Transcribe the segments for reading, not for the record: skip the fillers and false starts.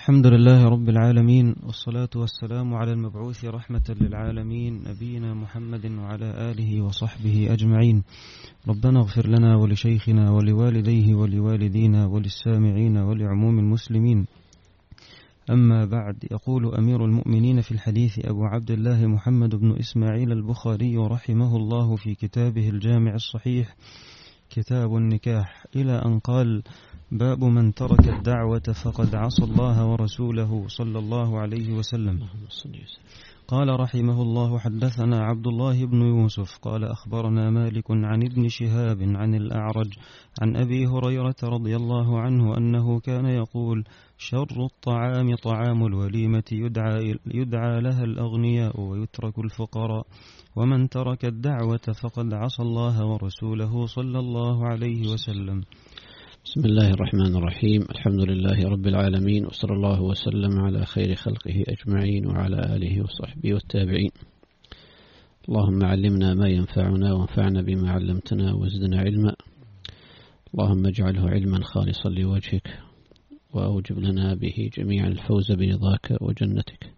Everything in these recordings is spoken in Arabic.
الحمد لله رب العالمين، والصلاة والسلام على المبعوث رحمة للعالمين نبينا محمد وعلى آله وصحبه أجمعين. ربنا اغفر لنا ولشيخنا ولوالديه ولوالدينا وللسامعين ولعموم المسلمين. أما بعد، يقول أمير المؤمنين في الحديث أبو عبد الله محمد بن إسماعيل البخاري رحمه الله في كتابه الجامع الصحيح كتاب النكاح، إلى أن قال: باب من ترك الدعوة فقد عصى الله ورسوله صلى الله عليه وسلم. قال رحمه الله: حدثنا عبد الله بن يوسف قال أخبرنا مالك عن ابن شهاب عن الأعرج عن أبي هريرة رضي الله عنه أنه كان يقول: شر الطعام طعام الوليمة يدعى لها الأغنياء ويترك الفقراء، ومن ترك الدعوة فقد عصى الله ورسوله صلى الله عليه وسلم. بسم الله الرحمن الرحيم. الحمد لله رب العالمين، وصلى الله وسلم على خير خلقه أجمعين وعلى آله وصحبه والتابعين. اللهم علمنا ما ينفعنا وانفعنا بما علمتنا وزدنا علما. اللهم اجعله علما خالصا لوجهك، وأوجب لنا به جميعا الفوز برضاك وجنتك.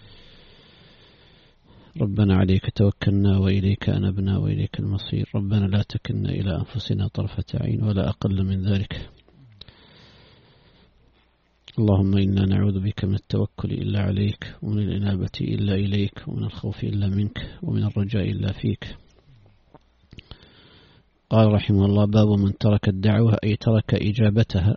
ربنا عليك توكلنا وإليك أنبنا وإليك المصير. ربنا لا تكلنا إلى أنفسنا طرفة عين ولا أقل من ذلك. اللهم إنا نعوذ بك من التوكل إلا عليك، ومن الإنابة إلا إليك، ومن الخوف إلا منك، ومن الرجاء إلا فيك. قال رحمه الله: باب من ترك الدعوة، أي ترك إجابتها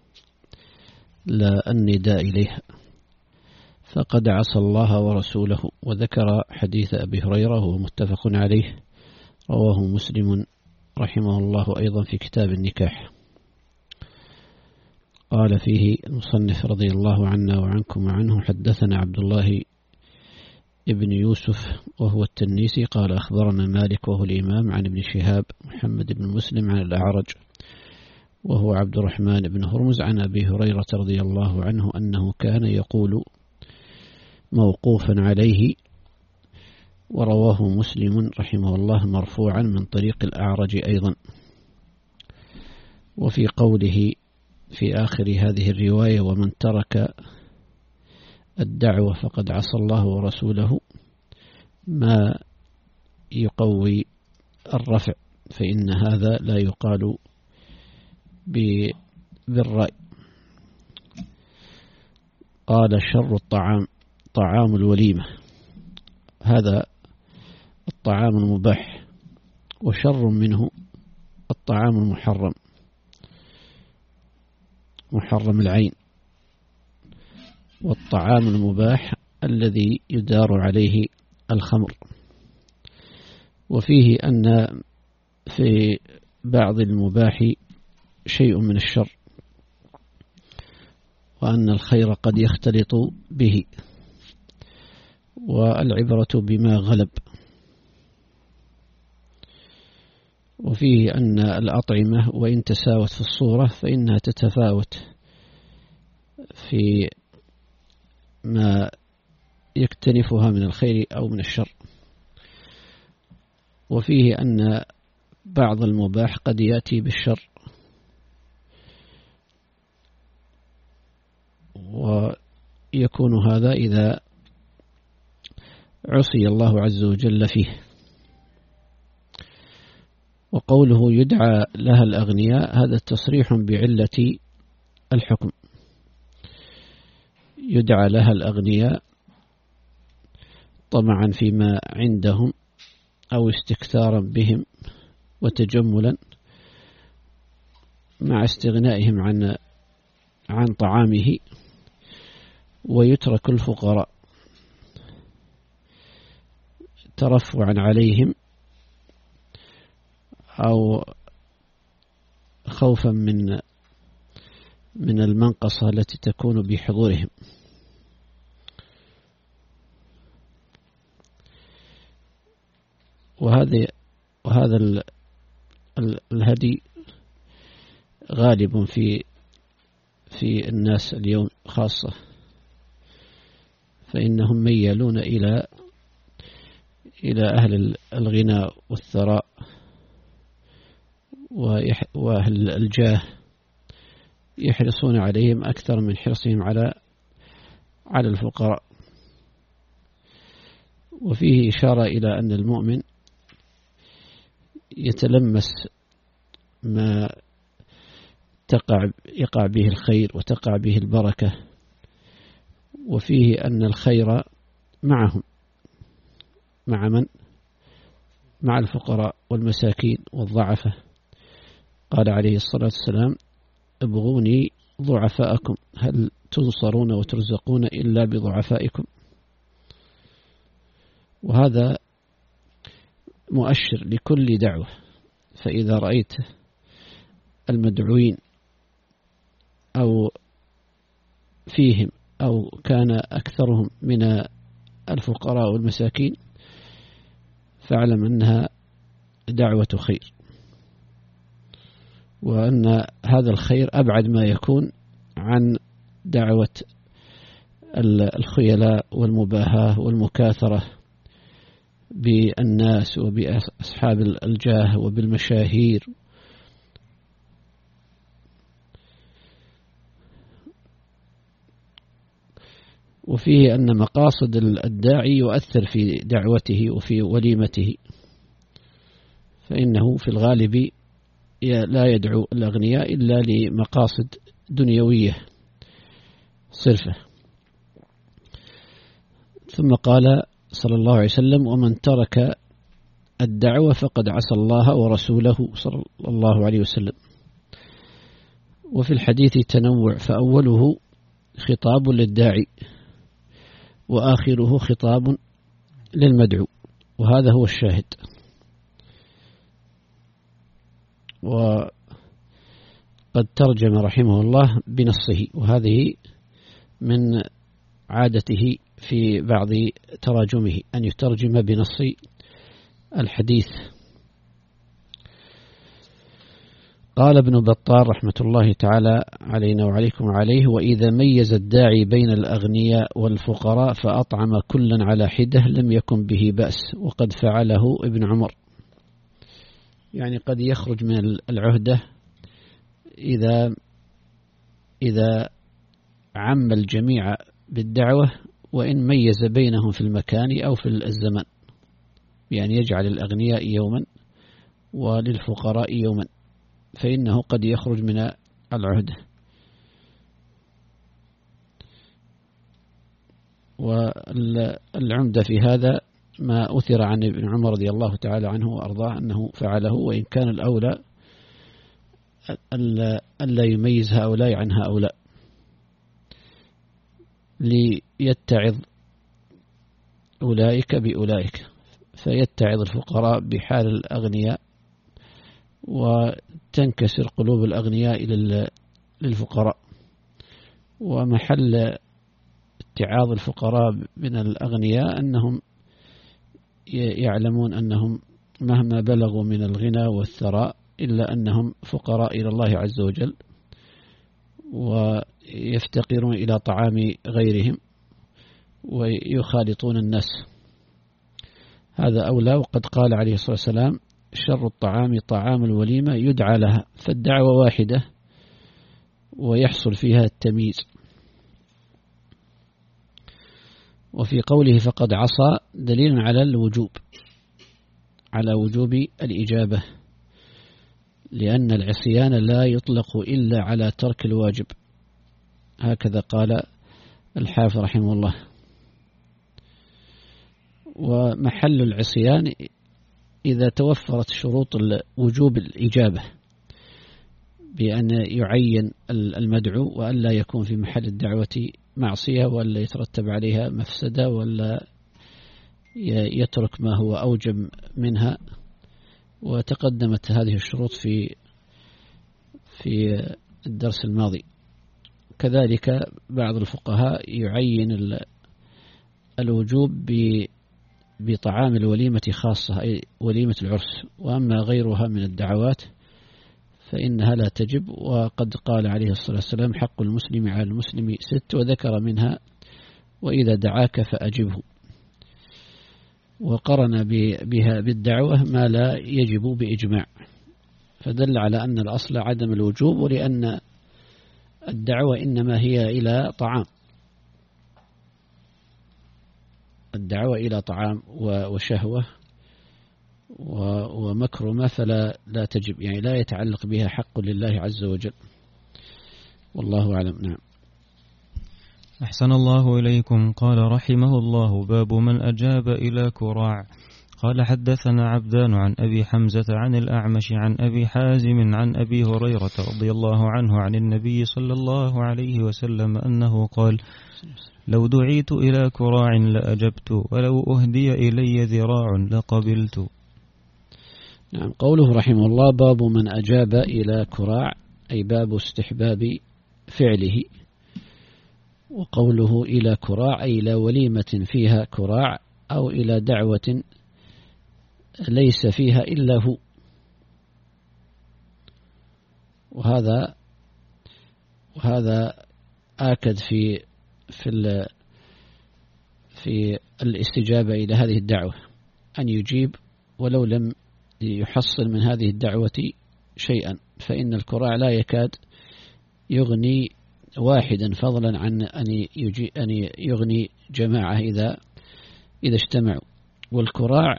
لا النداء إليها، فقد عصى الله ورسوله. وذكر حديث أبي هريرة وهو متفق عليه، رواه مسلم رحمه الله أيضا في كتاب النكاح. قال فيه المصنف رضي الله عنا وعنكم وعنه: حدثنا عبد الله ابن يوسف وهو التنيسي قال أخبرنا مالك وهو الإمام عن ابن شهاب محمد بن مسلم عن الأعرج وهو عبد الرحمن بن هرمز عن أبي هريرة رضي الله عنه أنه كان يقول موقوفا عليه، ورواه مسلم رحمه الله مرفوعا من طريق الأعرج أيضا. وفي قوله في آخر هذه الرواية: ومن ترك الدعوة فقد عصى الله ورسوله، ما يقوي الرفع، فإن هذا لا يقال بالرأي. قال: شر الطعام طعام الوليمة، هذا الطعام المباح، وشر منه الطعام المحرم محرم العين، والطعام المباح الذي يدار عليه الخمر. وفيه أن في بعض المباح شيء من الشر، وأن الخير قد يختلط به، والعبرة بما غلب. وفيه أن الأطعمة وإن تساوت في الصورة فإنها تتفاوت في ما يكتنفها من الخير أو من الشر. وفيه أن بعض المباح قد يأتي بالشر، ويكون هذا إذا عصي الله عز وجل فيه. وقوله يدعى لها الأغنياء، هذا تصريح بعلة الحكم. يدعى لها الأغنياء طمعا فيما عندهم أو استكثارا بهم وتجملا مع استغنائهم عن طعامه، ويترك الفقراء ترفعا عليهم أو خوفا من المنقصة التي تكون بحضورهم. وهذا الهدي غالب في الناس اليوم خاصة، فإنهم ميالون إلى أهل الغنى والثراء وأهل الجاه، يحرصون عليهم أكثر من حرصهم على على الفقراء. وفيه إشارة إلى أن المؤمن يتلمس ما يقع به الخير وتقع به البركة، وفيه أن الخير معهم، مع من؟ مع الفقراء والمساكين والضعفة. قال عليه الصلاة والسلام: ابغوني ضعفاءكم، هل تنصرون وترزقون إلا بضعفائكم؟ وهذا مؤشر لكل دعوة. فإذا رأيت المدعوين أو فيهم أو كان أكثرهم من الفقراء والمساكين فاعلم أنها دعوة خير، وأن هذا الخير أبعد ما يكون عن دعوة الخيلاء والمباهاة والمكاثرة بالناس وبأصحاب الجاه وبالمشاهير. وفيه أن مقاصد الداعي يؤثر في دعوته وفي وليمته، فإنه في الغالب لا يدعو الأغنياء إلا لمقاصد دنيوية صرفة. ثم قال صلى الله عليه وسلم: ومن ترك الدعوة فقد عصى الله ورسوله صلى الله عليه وسلم. وفي الحديث تنوع، فأوله خطاب للداعي وآخره خطاب للمدعو، وهذا هو الشاهد. وقد ترجم رحمه الله بنصه، وهذه من عادته في بعض تراجمه أن يترجم بنص الحديث. قال ابن بطال رحمة الله تعالى علينا وعليكم عليه: وإذا ميز الداعي بين الأغنياء والفقراء فأطعم كلا على حدة لم يكن به بأس، وقد فعله ابن عمر. يعني قد يخرج من العهدة إذا عم الجميع بالدعوة، وإن ميز بينهم في المكان أو في الزمان، يعني يجعل الأغنياء يوما وللفقراء يوما، فإنه قد يخرج من العهدة. والعمدة في هذا ما أثر عن ابن عمر رضي الله تعالى عنه وأرضاه أنه فعله، وإن كان الأولى ألا يميز هؤلاء عن هؤلاء ليتعظ أولئك بأولئك، فيتعظ الفقراء بحال الأغنياء وتنكسر قلوب الأغنياء للفقراء. ومحل اتعاظ الفقراء من الأغنياء أنهم يعلمون أنهم مهما بلغوا من الغنى والثراء إلا أنهم فقراء إلى الله عز وجل، ويفتقرون إلى طعام غيرهم ويخالطون الناس. هذا أولى. وقد قال عليه الصلاة والسلام: شر الطعام طعام الوليمة يدعى لها، فالدعوة واحدة ويحصل فيها التمييز. وفي قوله فقد عصى دليل على الوجوب، على وجوب الإجابة، لأن العصيان لا يطلق إلا على ترك الواجب، هكذا قال الحافظ رحمه الله. ومحل العصيان إذا توفرت شروط وجوب الإجابة، بأن يعين المدعو وأن لا يكون في محل الدعوة معصية، ولا يترتب عليها مفسدة، ولا يترك ما هو أوجب منها. وتقدمت هذه الشروط في الدرس الماضي. كذلك بعض الفقهاء يعين الوجوب بطعام الوليمة خاصة، أي وليمة العرس، وأما غيرها من الدعوات فإنها لا تجب. وقد قال عليه الصلاة والسلام: حق المسلم على المسلم 6، وذكر منها: وإذا دعاك فأجبه. وقرن بها بالدعوة ما لا يجب بإجماع، فدل على أن الأصل عدم الوجوب، ولأن الدعوة إنما هي إلى طعام، الدعوة إلى طعام وشهوة ومكرمة فلا تجب، يعني لا يتعلق بها حق لله عز وجل، والله أعلم. نعم. أحسن الله إليكم. قال رحمه الله: باب من أجاب إلى كراع. قال حدثنا عبدان عن أبي حمزة عن الأعمش عن أبي حازم عن أبي هريرة رضي الله عنه عن النبي صلى الله عليه وسلم أنه قال: لو دعيت إلى كراع لأجبت، ولو أهدي إلي ذراع لقبلت. نعم. قوله رحمه الله: باب من أجاب إلى كراع، أي باب استحباب فعله. وقوله إلى كراع أي إلى وليمة فيها كراع، أو إلى دعوة ليس فيها إلا هو. وهذا آكد في الاستجابة إلى هذه الدعوة، أن يجيب ولو لم يحصل من هذه الدعوة شيئا، فإن الكراع لا يكاد يغني واحدا، فضلا عن أن يغني جماعة إذا اجتمعوا. والكراع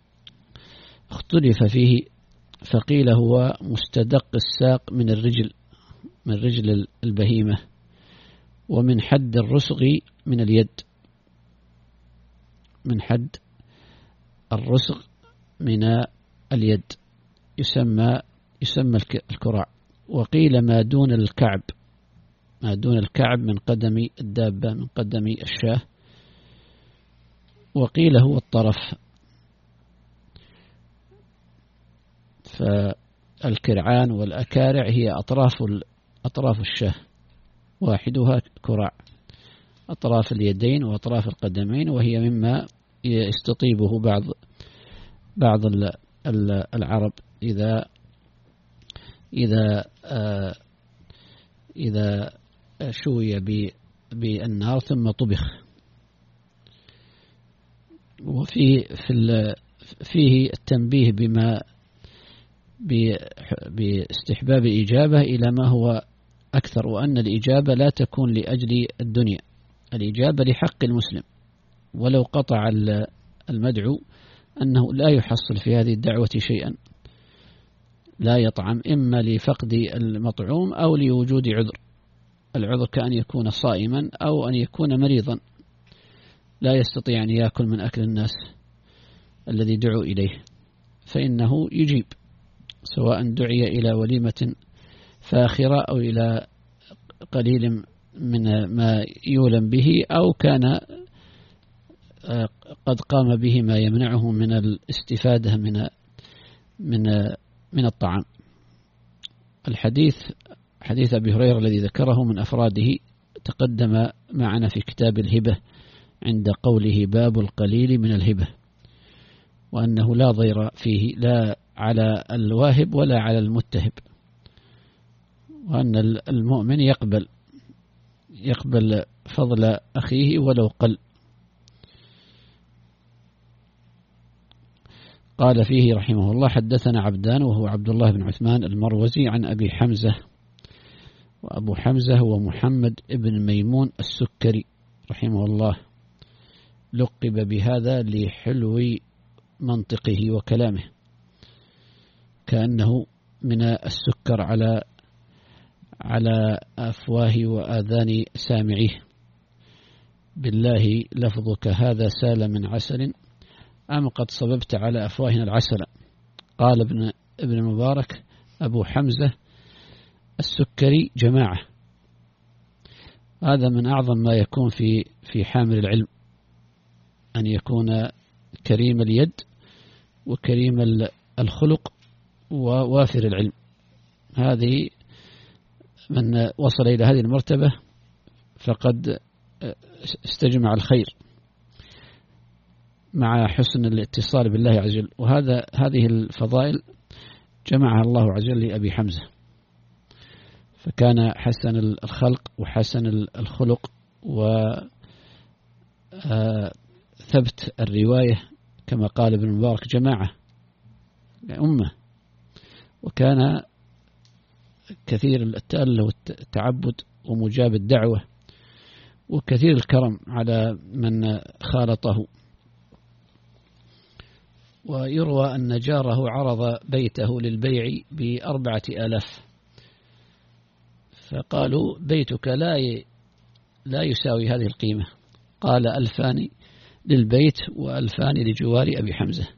اختلف فيه، فقيل هو مستدق الساق من رجل البهيمة، ومن حد الرسغ من اليد، من حد الرسغ من اليد يسمى الكراع. وقيل ما دون الكعب من قدم الدابة، من قدم الشاة. وقيل هو الطرف. فالكرعان والأكارع هي أطراف الشاة، واحدها كراع، أطراف اليدين وأطراف القدمين، وهي مما يستطيبه بعض العرب إذا شوي بالنار ثم طبخ. فيه التنبيه باستحباب الإجابة إلى ما هو أكثر، وأن الإجابة لا تكون لأجل الدنيا، الإجابة لحق المسلم، ولو قطع المدعو أنه لا يحصل في هذه الدعوة شيئا، لا يطعم، إما لفقد المطعوم أو لوجود عذر. العذر كأن يكون صائما أو أن يكون مريضا لا يستطيع أن يأكل من أكل الناس الذي دعوا إليه، فإنه يجيب، سواء دعي إلى وليمة فاخرة أو إلى قليل من ما يولم به، أو كان قد قام به ما يمنعه من الاستفادة من الطعام. حديث أبي هريرة الذي ذكره من أفراده تقدم معنا في كتاب الهبة عند قوله: باب القليل من الهبة، وأنه لا ضير فيه لا على الواهب ولا على المتهب، وأن المؤمن يقبل فضل أخيه ولو قل. قال فيه رحمه الله: حدثنا عبدان وهو عبد الله بن عثمان المروزي عن أبي حمزة، وأبو حمزة هو محمد ابن ميمون السكري رحمه الله، لقب بهذا لحلو منطقه وكلامه، كأنه من السكر على أفواه وآذان سامعيه. بالله لفظك هذا سال من عسل، أم قد صببت على أفواهنا العسل. قال ابن المبارك: أبو حمزة السكري جماعة. هذا من أعظم ما يكون في حامل العلم، أن يكون كريم اليد وكريم الخلق ووافر العلم. هذه من وصل إلى هذه المرتبة فقد استجمع الخير مع حسن الاتصال بالله عز وجل. هذه الفضائل جمعها الله عز وجل لأبي حمزة، فكان حسن الخلق وحسن الخلق وثبت الرواية، كما قال ابن المبارك: جماعة أمة. وكان كثير التأله والتعبد ومجاب الدعوة، وكثير الكرم على من خالطه. ويروى أن جاره عرض بيته للبيع ب4,000، فقالوا بيتك لا يساوي هذه القيمة. قال 2,000 للبيت و2,000 لجوار أبي حمزة.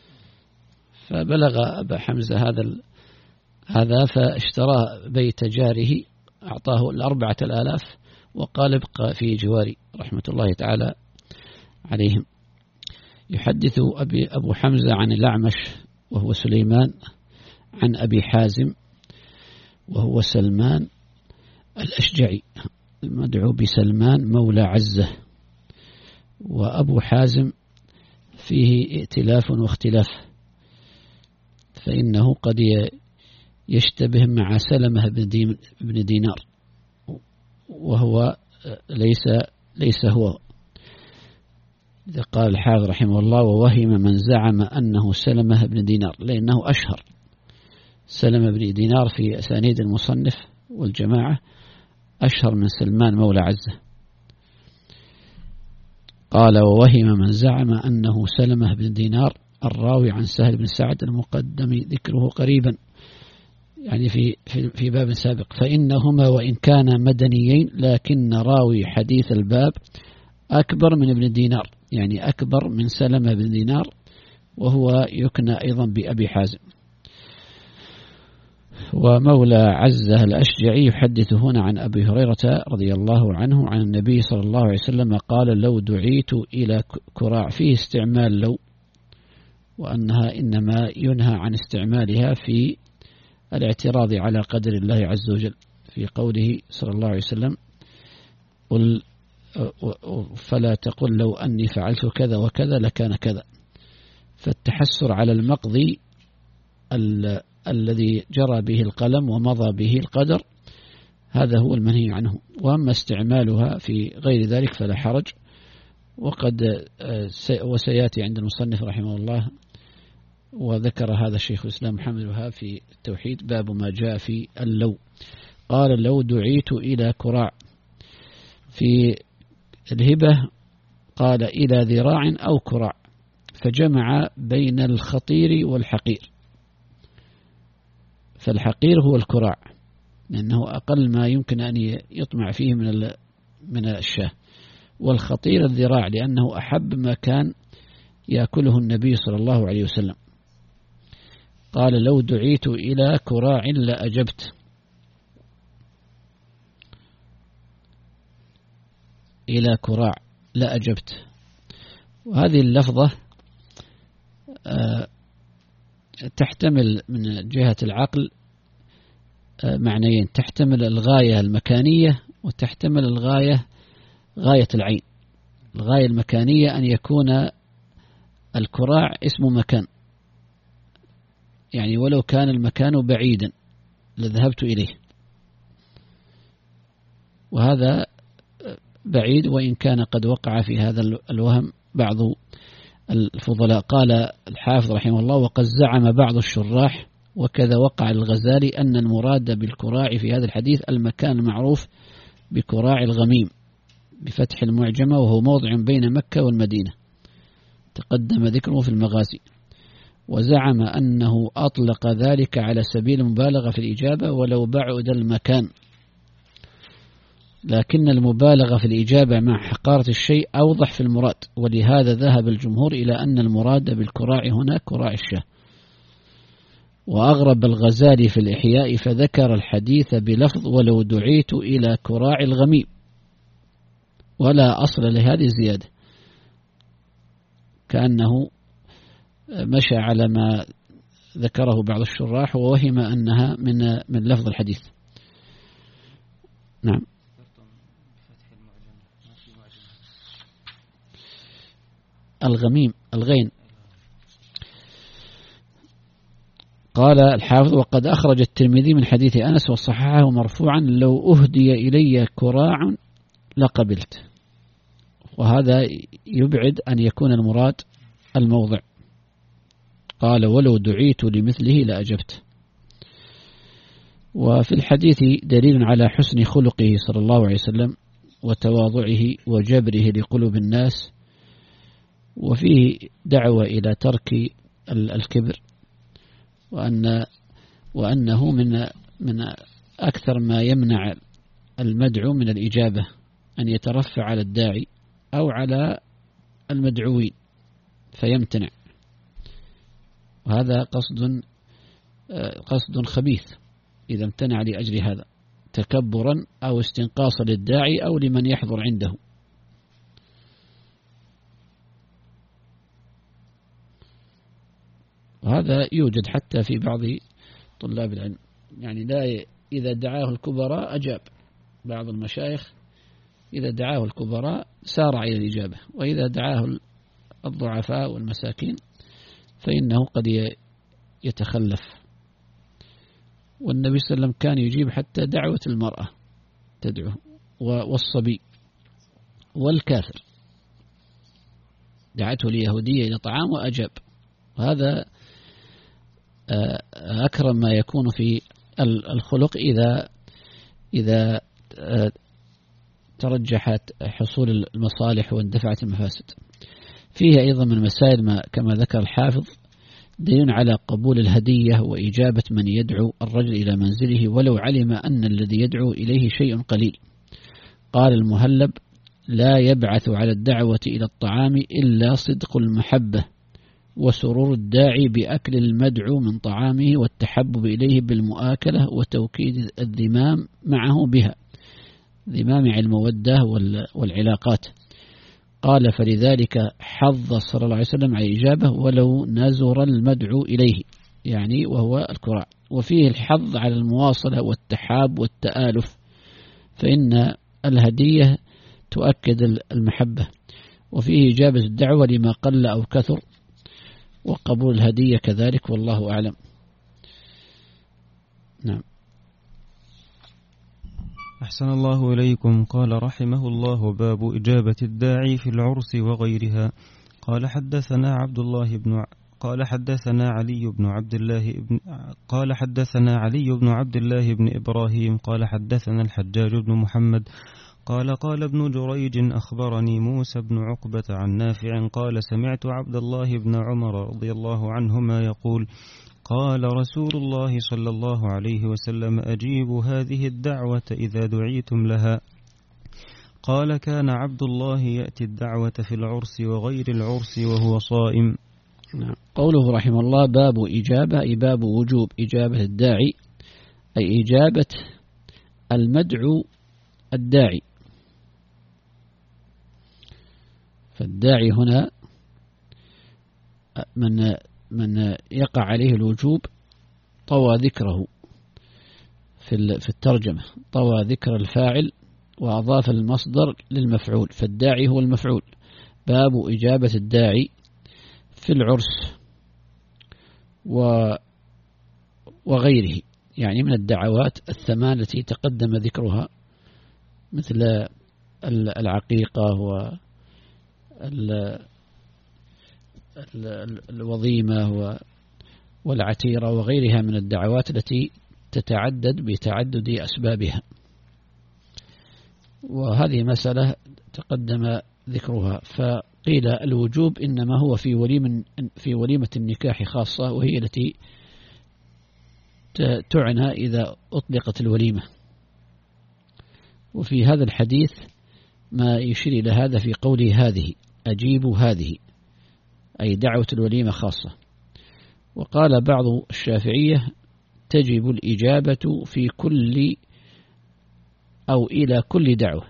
فبلغ أبا حمزة هذا فاشترى بيت جاره، أعطاه 4,000 وقال ابقى في جواري، رحمة الله تعالى عليهم. يحدث أبو حمزة عن الأعمش وهو سليمان، عن أبي حازم وهو سلمان الأشجعي المدعو بسلمان مولى عزة. وأبو حازم فيه ائتلاف واختلاف، فإنه قد يشتبه مع سلمة بن دينار، وهو ليس هو. إذا قال الحافظ رحمه الله ووهم من زعم أنه سلمة بن دينار، لأنه أشهر. سلمة بن دينار في أسانيد المصنف والجماعة أشهر من سلمان مولى عزة. قال ووهم من زعم أنه سلمة بن دينار الراوي عن سهل بن سعد المقدم ذكره قريبا، يعني في باب سابق، فإنهما وإن كانا مدنيين لكن راوي حديث الباب أكبر من ابن دينار، يعني أكبر من سلمة بن دينار، وهو يكنى أيضا بأبي حازم. ومولى عزة الأشجعي يحدث هنا عن أبي هريرة رضي الله عنه عن النبي صلى الله عليه وسلم قال لو دعيت إلى كراع، فيه استعمال لو، وأنها إنما ينهى عن استعمالها في الاعتراض على قدر الله عز وجل، في قوله صلى الله عليه وسلم قل فلا تقل لو أني فعلت كذا وكذا لكان كذا. فالتحسر على المقضي الذي جرى به القلم ومضى به القدر، هذا هو المنهي عنه. وأما استعمالها في غير ذلك فلا حرج. وسيأتي عند المصنف رحمه الله، وذكر هذا الشيخ الإسلام محمد الوهاب في التوحيد باب ما جاء في اللو. قال لو دعيت إلى كراع. في الهبة قال إلى ذراع أو كراع، فجمع بين الخطير والحقير. فالحقير هو الكراع، لأنه أقل ما يمكن أن يطمع فيه من الشاه، والخطير الذراع لأنه أحب ما كان يأكله النبي صلى الله عليه وسلم. قال لو دعيت إلى كراع لأجبت. إلى كراع لأجبت. وهذه اللفظة تحتمل من جهة العقل معنيين، تحتمل الغاية المكانية وتحتمل غاية العين. الغاية المكانية أن يكون الكراع اسم مكان، يعني ولو كان المكان بعيدا لذهبت إليه، وهذا بعيد وإن كان قد وقع في هذا الوهم بعض الفضلاء. قال الحافظ رحمه الله وقد زعم بعض الشراح وكذا وقع الغزالي أن المراد بالكراع في هذا الحديث المكان المعروف بكراع الغميم بفتح المعجمة، وهو موضع بين مكة والمدينة تقدم ذكره في المغازي. وزعم أنه أطلق ذلك على سبيل المبالغة في الإجابة ولو بعد المكان، لكن المبالغة في الإجابة مع حقارة الشيء أوضح في المراد، ولهذا ذهب الجمهور إلى أن المراد بالكراع هنا كراع الشاه. وأغرب الغزالي في الإحياء فذكر الحديث بلفظ ولو دعيت إلى كراع الغميم، ولا أصل لهذه الزيادة، كأنه مشى على ما ذكره بعض الشراح ووهم أنها من لفظ الحديث. نعم. الغميم الغين. قال الحافظ وقد أخرج الترمذي من حديث أنس وصححه مرفوعا لو أهدي إلي كراع لقبلت. وهذا يبعد أن يكون المراد الموضع. قال ولو دعيت لمثله لأجبت. وفي الحديث دليل على حسن خلقه صلى الله عليه وسلم وتواضعه وجبره لقلوب الناس، وفيه دعوة إلى ترك الكبر، وأنه من أكثر ما يمنع المدعو من الإجابة أن يترفع على الداعي أو على المدعوين فيمتنع، وهذا قصد خبيث إذا امتنع لأجل هذا تكبرا أو استنقاصا للداعي أو لمن يحضر عنده. وهذا يوجد حتى في بعض طلاب العلم، يعني لا إذا دعاه الكبراء أجاب، بعض المشايخ إذا دعاه الكبراء سارع إلى الإجابة، وإذا دعاه الضعفاء والمساكين فإنه قد يتخلف. والنبي صلى الله عليه وسلم كان يجيب حتى دعوة المرأة تدعوه والصبي والكافر، دعته اليهودية إلى طعام وأجاب. وهذا أكرم ما يكون في الخلق إذا ترجحت حصول المصالح واندفعت المفاسد. فيه أيضا من المسائل ما كما ذكر الحافظ دليل على قبول الهدية وإجابة من يدعو الرجل إلى منزله ولو علم أن الذي يدعو إليه شيء قليل. قال المهلب: لا يبعث على الدعوة إلى الطعام إلا صدق المحبة وسرور الداعي بأكل المدعو من طعامه والتحبب إليه بالمؤاكلة وتوكيد الذمام معه بها، ذمام المودة والعلاقات. قال: فلذلك حظ صلى الله عليه وسلم على الإجابة ولو نزر المدعو إليه، يعني وهو الكراع. وفيه الحظ على المواصلة والتحاب والتآلف، فإن الهدية تؤكد المحبة. وفيه إجابة الدعوة لما قل أو كثر، وقبول الهدية كذلك، والله أعلم. نعم. أحسن الله إليكم. قال رحمه الله: باب إجابة الداعي في العرس وغيرها. قال حدثنا علي بن عبد الله بن إبراهيم قال حدثنا الحجاج بن محمد قال ابن جريج أخبرني موسى بن عقبة عن نافع قال سمعت عبد الله بن عمر رضي الله عنهما يقول: قال رسول الله صلى الله عليه وسلم: أجيبوا هذه الدعوة إذا دعيتم لها. قال: كان عبد الله يأتي الدعوة في العرس وغير العرس وهو صائم. قوله رحمه الله: باب إجابة، أي باب وجوب إجابة الداعي، أي إجابة المدعو الداعي. فالداعي هنا من يقع عليه الوجوب طوى ذكره في الترجمة، طوى ذكر الفاعل وأضاف المصدر للمفعول، فالداعي هو المفعول. باب إجابة الداعي في العرس وغيره، يعني من الدعوات الثمان التي تقدم ذكرها، مثل العقيقة والوظيمة والعتيرة وغيرها من الدعوات التي تتعدد بتعدد أسبابها. وهذه مسألة تقدم ذكرها. فقيل الوجوب إنما هو في وليمة النكاح خاصة، وهي التي تعنى إذا أطلقت الوليمة. وفي هذا الحديث ما يشير إلى هذا في قوله: هذه أجيبوا هذه، أي دعوة الوليمة خاصة. وقال بعض الشافعية: تجب الإجابة في كل أو إلى كل دعوة.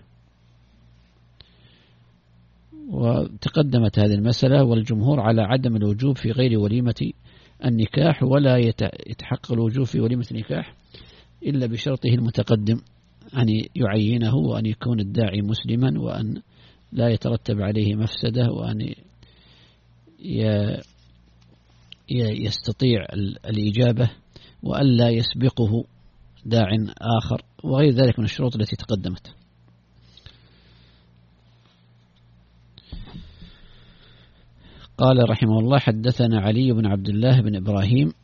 وتقدمت هذه المسألة، والجمهور على عدم الوجوب في غير وليمة النكاح، ولا يتحقق الوجوب في وليمة النكاح إلا بشرطه المتقدم، أن يعينه، وأن يكون الداعي مسلما، وأن لا يترتب عليه مفسدة، وأن يستطيع الإجابة، وأن لا يسبقه داع آخر، وغير ذلك من الشروط التي تقدمت. قال رحمه الله: حدثنا علي بن عبد الله بن إبراهيم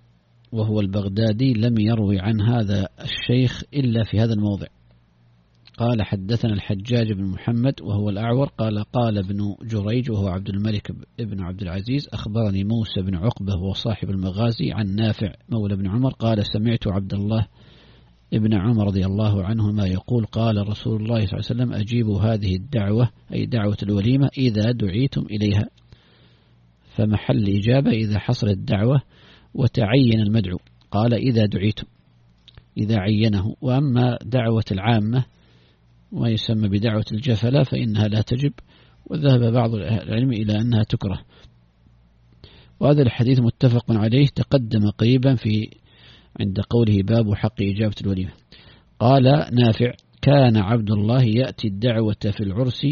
وهو البغدادي، لم يروي عن هذا الشيخ إلا في هذا الموضع. قال حدثنا الحجاج بن محمد وهو الأعور قال ابن جريج وهو عبد الملك ابن عبد العزيز أخبرني موسى بن عقبة وهو صاحب المغازي عن نافع مولى بن عمر قال سمعت عبد الله ابن عمر رضي الله عنهما يقول قال رسول الله صلى الله عليه وسلم أجيبوا هذه الدعوة أي دعوة الوليمة إذا دعيتم إليها، فمحل إجابة إذا حصل الدعوة وتعين المدعو. قال إذا دعيتم إذا عينه. وأما دعوة العامة وما يسمى بدعوة الجفلة فإنها لا تجب، وذهب بعض العلم إلى أنها تكره. وهذا الحديث متفق عليه تقدم قريبا عند قوله باب حق إجابة الوليمة. قال نافع كان عبد الله يأتي الدعوة في العرس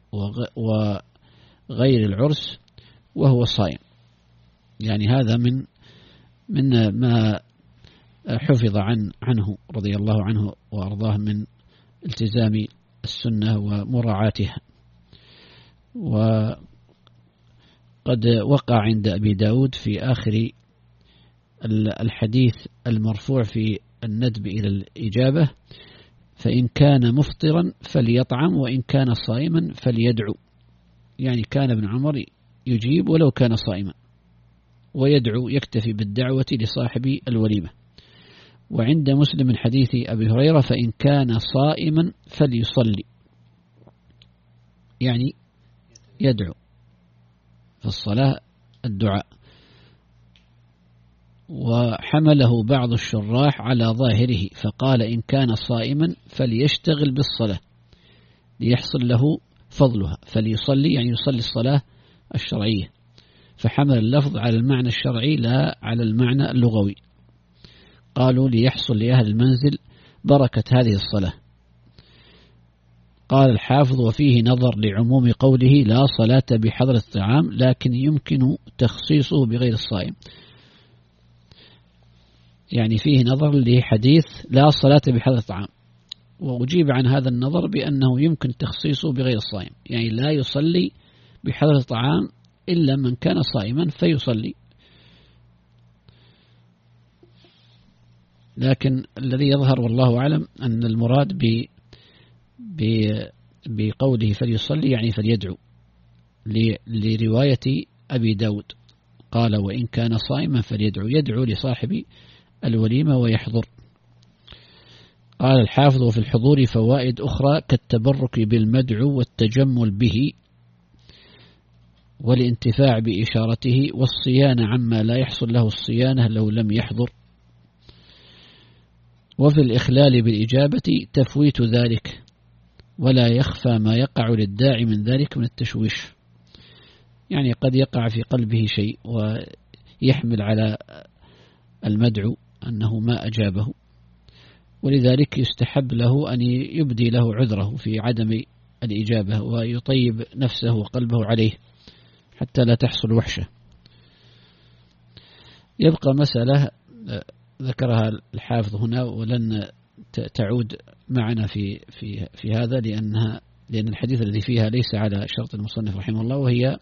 وغير العرس وهو صائم. يعني هذا من ما حفظ عنه رضي الله عنه وأرضاه من التزام السنة ومراعاتها. وقد وقع عند أبي داود في آخر الحديث المرفوع في الندب إلى الإجابة فإن كان مفطرا فليطعم وإن كان صائما فليدعو. يعني كان ابن عمر يجيب ولو كان صائما ويدعو يكتفي بالدعوة لصاحب الوليمة. وعند مسلم من حديث أبي هريرة فإن كان صائما فليصلي، يعني يدعو في الصلاة الدعاء. وحمله بعض الشراح على ظاهره فقال إن كان صائما فليشتغل بالصلاة ليحصل له فضلها، فليصلي يعني يصلي الصلاة الشرعية، فحمل اللفظ على المعنى الشرعي لا على المعنى اللغوي. قالوا ليحصل لأهل المنزل بركة هذه الصلاة. قال الحافظ وفيه نظر لعموم قوله لا صلاة بحضر الطعام لكن يمكن تخصيصه بغير الصائم. يعني فيه نظر لحديث لا صلاة بحضر الطعام، وأجيب عن هذا النظر بأنه يمكن تخصيصه بغير الصائم، يعني لا يصلي بحضر الطعام إلا من كان صائما فيصلي. لكن الذي يظهر والله أعلم أن المراد بقوله فليصلي يعني فليدعو، لرواية أبي داود قال وإن كان صائما فليدعو، يدعو لصاحب الوليمة ويحضر. قال الحافظ وفي الحضور فوائد أخرى كالتبرك بالمدعو والتجمل به والانتفاع بإشارته والصيانة عما لا يحصل له الصيانة لو لم يحضر. وفي الإخلال بالإجابة تفويت ذلك ولا يخفى ما يقع للداعي من ذلك من التشويش، يعني قد يقع في قلبه شيء ويحمل على المدعو أنه ما أجابه، ولذلك يستحب له أن يبدي له عذره في عدم الإجابة ويطيب نفسه وقلبه عليه حتى لا تحصل وحشة. يبقى مسألة ذكرها الحافظ هنا ولن تعود معنا في هذا لأن الحديث الذي فيها ليس على شرط المصنف رحمه الله، وهي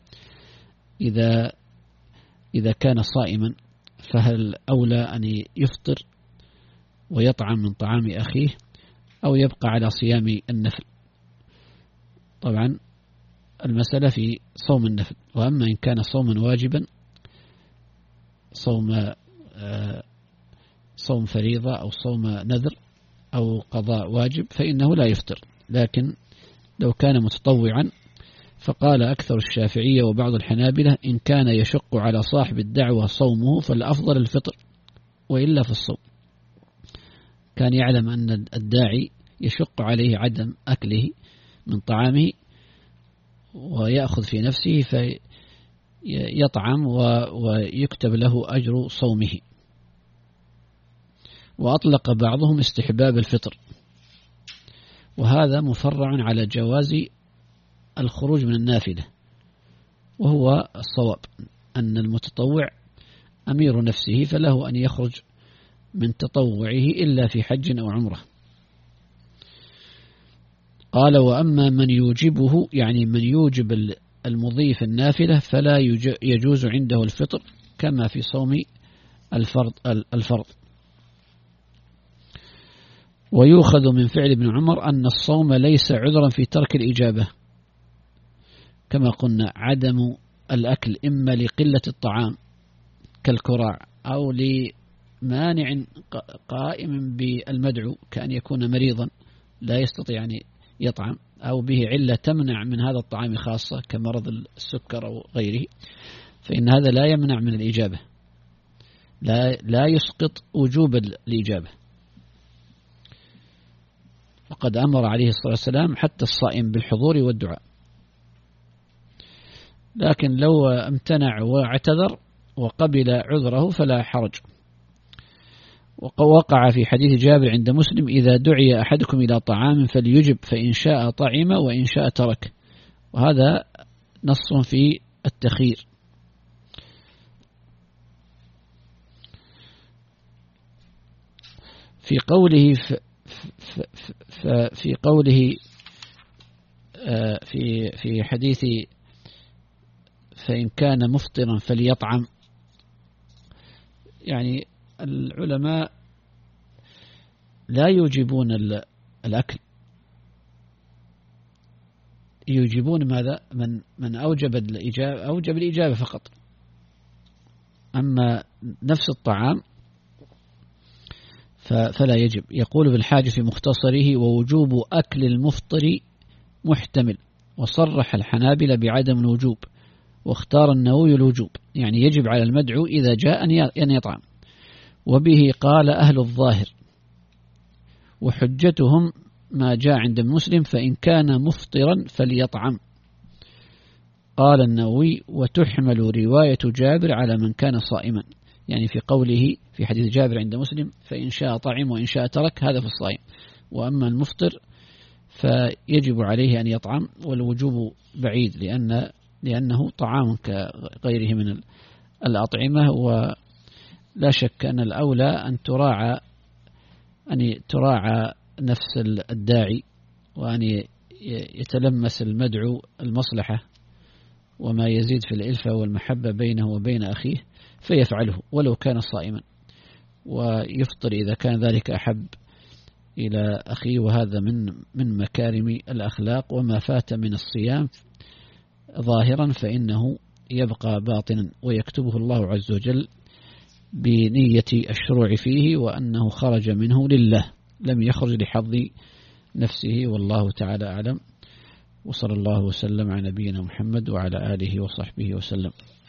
إذا كان صائما فهل أولى أن يفطر ويطعم من طعام أخيه أو يبقى على صيام النفل؟ طبعا المسألة في صوم النفل. وأما إن كان صوما واجبا صوم فريضة أو صوم نذر أو قضاء واجب فإنه لا يفطر. لكن لو كان متطوعا فقال أكثر الشافعية وبعض الحنابلة إن كان يشق على صاحب الدعوة صومه فالأفضل الفطر وإلا في الصوم. كان يعلم أن الداعي يشق عليه عدم أكله من طعامه ويأخذ في نفسه فيطعم ويكتب له أجر صومه. وأطلق بعضهم استحباب الفطر، وهذا مفرع على جواز الخروج من النافلة، وهو الصواب أن المتطوع أمير نفسه فله أن يخرج من تطوعه إلا في حج أو عمرة. قال وأما من يوجبه يعني من يوجب المضيف النافلة فلا يجوز عنده الفطر كما في صوم الفرض. ويؤخذ من فعل ابن عمر أن الصوم ليس عذرا في ترك الإجابة، كما قلنا عدم الأكل إما لقلة الطعام كالكراع أو لمانع قائم بالمدعو كأن يكون مريضا لا يستطيع أن يطعم، أو به علة تمنع من هذا الطعام خاصة كمرض السكر أو غيره، فإن هذا لا يمنع من الإجابة، لا يسقط وجوب الإجابة. وقد أمر عليه الصلاة والسلام حتى الصائم بالحضور والدعاء. لكن لو امتنع واعتذر وقبل عذره فلا حرج. وقع في حديث جابر عند مسلم: إذا دعي أحدكم إلى طعام فليجب، فإن شاء طعم وإن شاء ترك. وهذا نص في التخيير. في قوله في حديث فإن كان مفطرا فليطعم، يعني العلماء لا يوجبون الأكل، يوجبون ماذا؟ من أوجب الإجابة أوجب الإجابة فقط. أما نفس الطعام فلا يجب. يقول ابن حاجب في مختصره: ووجوب أكل المفطر محتمل. وصرح الحنابلة بعدم الوجوب، واختار النووي الوجوب، يعني يجب على المدعو إذا جاء أن يطعم. وبه قال أهل الظاهر، وحجتهم ما جاء عند مسلم: فإن كان مفطرا فليطعم. قال النووي: وتحمل رواية جابر على من كان صائما، يعني في قوله في حديث جابر عند مسلم: فإن شاء طعم وإن شاء ترك، هذا في الصائم. وأما المفطر فيجب عليه أن يطعم، والوجوب بعيد لأنه طعام كغيره من الأطعمة. ولا شك أن الأولى أن تراعى نفس الداعي، وأن يتلمس المدعو المصلحة وما يزيد في الإلفة والمحبة بينه وبين أخيه فيفعله ولو كان صائما، ويفطر إذا كان ذلك أحب إلى أخيه. وهذا من مكارم الأخلاق. وما فات من الصيام ظاهرا فإنه يبقى باطنا، ويكتبه الله عز وجل بنية الشروع فيه، وأنه خرج منه لله، لم يخرج لحظ نفسه. والله تعالى أعلم، وصلى الله وسلم على نبينا محمد وعلى آله وصحبه وسلم.